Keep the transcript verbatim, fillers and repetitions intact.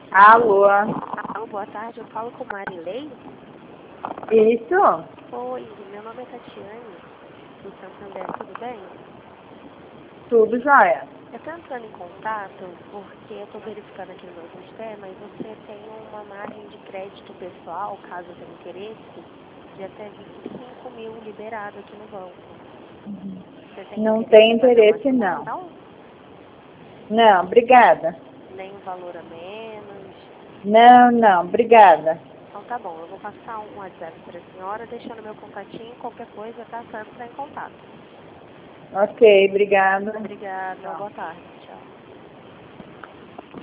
Alô? Alô, boa tarde, eu falo com Marilei? Isso? Oi, meu nome é Tatiane, do Santander, tudo bem? Tudo jóia. Eu estou entrando em contato porque eu estou verificando aqui no meu sistema e você tem uma margem de crédito pessoal, caso tenha interesse, de até vinte e cinco mil liberado aqui no banco. Você tem Não interesse tem em fazer uma interesse, não. simulação? Não, obrigada. Nem um valor a menos? Não, não, obrigada. Então tá bom, eu vou passar um WhatsApp para a senhora, deixando meu contatinho, qualquer coisa, tá? Só entrar em contato. Ok, obrigada. Obrigada, uma Tchau. boa tarde.